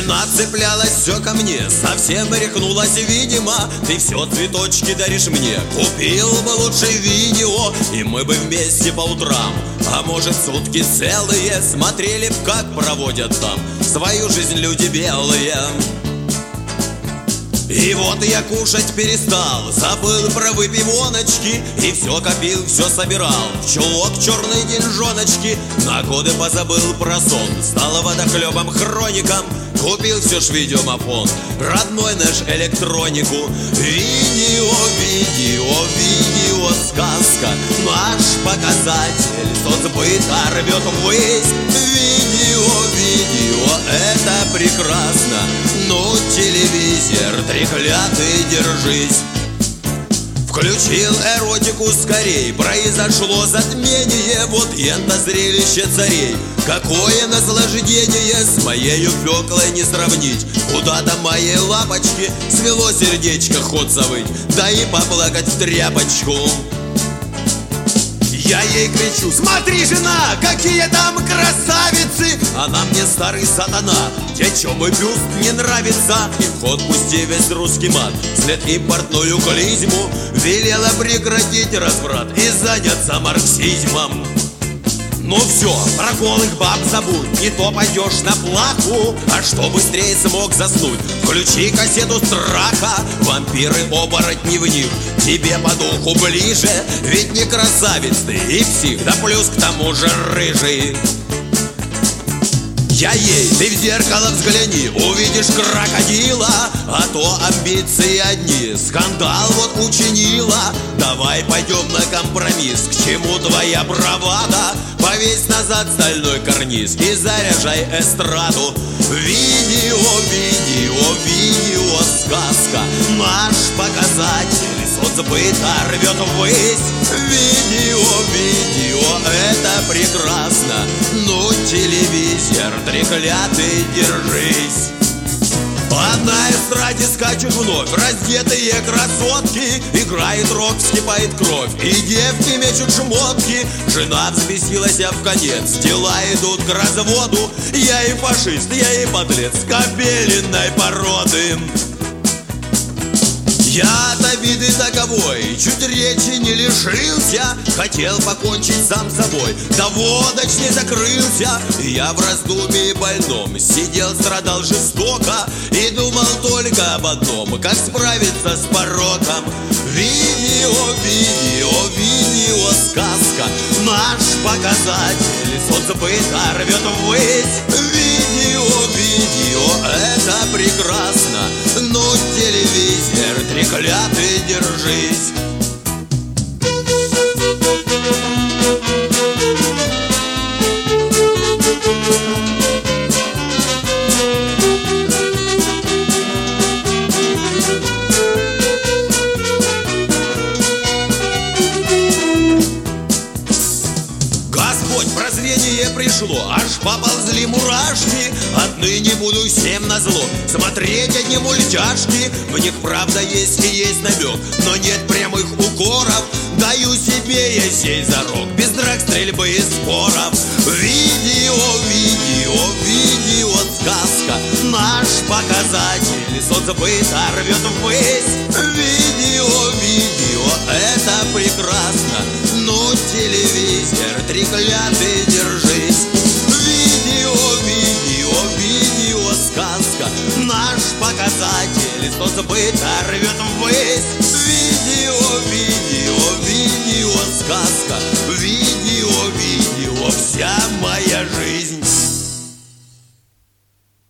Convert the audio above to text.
Жена цеплялась все ко мне, совсем рехнулась, видимо. Ты все цветочки даришь мне, купил бы лучше видео, и мы бы вместе по утрам, а может сутки целые, смотрели б, как проводят там свою жизнь люди белые. И вот я кушать перестал, забыл про выпивоночки, и все копил, все собирал в чулок черные деньжоночки. На годы позабыл про сон, стал водохлебом хроником, купил все ж видеомафон, родной наш электронику. Видео, видео, видео, сказка, наш показатель соцбыта рвет ввысь. Видео, видео, это прекрасно, ну телевизор треклятый, держись. Включил эротику скорей, произошло затмение, вот это зрелище царей. Какое наслаждение, с моею Фёклой не сравнить. Куда-то моей лапочки свело сердечко, ход завыть, да и поплакать в тряпочку. Я ей кричу: смотри, жена, какие там красавицы! Она мне: старый сатана, тебе чё, мой бюст не нравится? И в ход пусти весь русский мат, след импортную клизму, велела прекратить разврат и заняться марксизмом. Ну все, про голых баб забудь, не то пойдешь на плаху. А что быстрее смог заснуть, включи кассету страха. Вампиры, оборотни в них тебе по духу ближе, ведь не красавец ты и псих, да плюс к тому же рыжий. Я ей: ты в зеркало взгляни, увидишь крокодила, а то амбиции одни, скандал вот учинила. Давай пойдем на компромисс, к чему твоя бравада? Повесь назад стальной карниз и заряжай эстраду. Видео, видео, видео, сказка, наш показатель соцбыта рвет ввысь. Видео, видео, это прекрасно, ну телевизор треклятый, держись. По на эстраде скачут вновь раздетые красотки, играет рок, вскипает кровь, и девки мечут шмотки. Жена взбесилась в конец, дела идут к разводу. Я и фашист, я и подлец кобеленной породы. Я от обиды таковой чуть речи не лишился, хотел покончить сам собой, да водоч не закрылся. Я в раздумье больном сидел, страдал жестоко и думал только об одном: как справиться с пороком. Видео, видео, видео, сказка, наш показатель соцбыта рвет ввысь. Видео, видео, это прекрасно, но телевизор треклятый, держись. Господь, прозрение пришло, аж поползли мурашки. Отныне буду всем назло смотреть одни мультяшки. В них правда есть и есть намек, но нет прямых укоров. Даю себе я сей зарок, без драк, стрельбы и споров. Видео, видео, видео, сказка, наш показатель соцбыта рвет ввысь. Видео, видео, это прекрасно, но телевизор треклятый, держись. Видео, видео, видео, сказка, наш показатель соцбыта рвет ввысь. Видео, видео, видео, сказка, видео.